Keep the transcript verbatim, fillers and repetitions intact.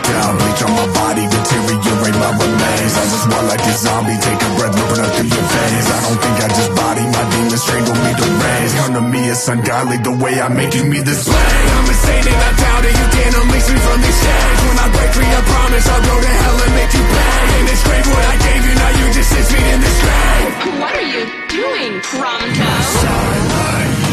down, bleach on my body, deteriorate my remains. I just walk like a zombie, take a breath, open up through your veins. I don't think I just body, my demons strangle me to reins. Come to me, it's ungodly the way I'm making me this way. I'm insane and I'm down and you can't unleash me from these chains. When I break free, I promise I'll go to hell and make you pay. And it's great what I gave you, now you just six feet in this grave. What are you doing, Pronto?